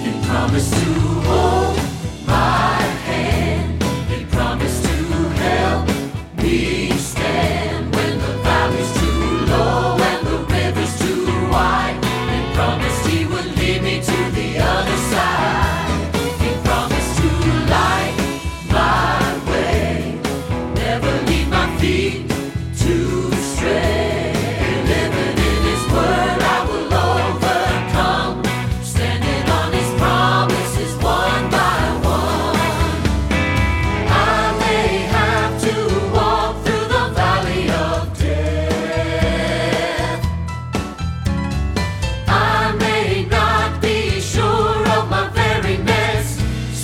Promise to hold my hand. He promised to help me stand when the valley's too low and the river's too wide. He promised he would lead me to the other side. He promised to light my way, never leave my feet to stray. Living in his word I will overcome, standing on his promises one by one. I may have to walk through the valley of death. I may not be sure of my very next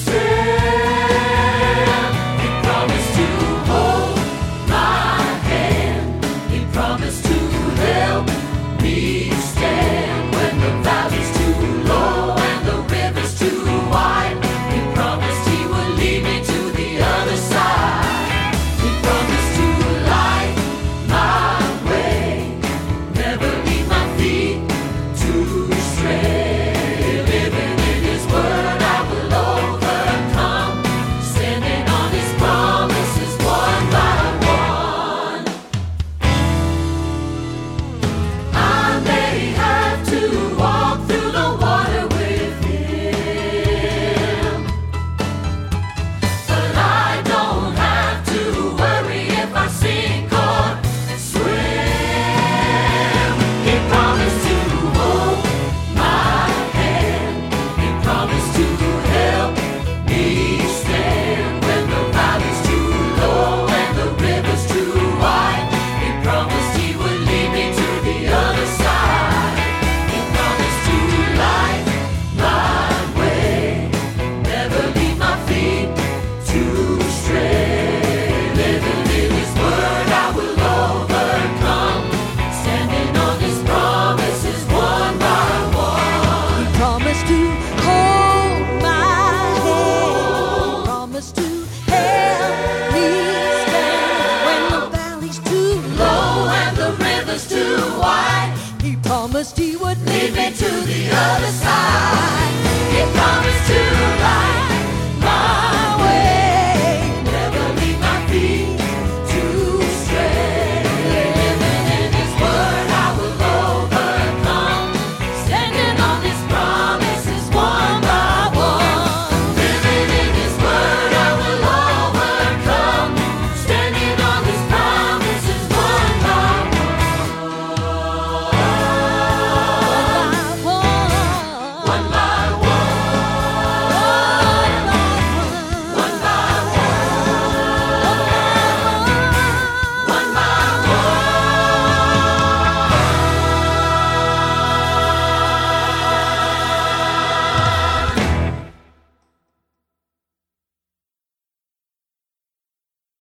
step. He promised to hold my hand. He promised to help me stand when the valley's too low and the river's too wide. He promised he would lead me to the other side. He promised to light my way, never leave my feet to stray. Living in his word I will overcome, standing on his promises one by one. I may have to walk through the water with him, but I don't have to worry if I sink or swim. He promised to hold my hand. He promised to help me stand when the valley's too low and the river's too wide. He promised he would lead me to the other side. He promised to light my way, never leave my feet to stray. Living in his word I will overcome, standing on his promises one by one. He promised to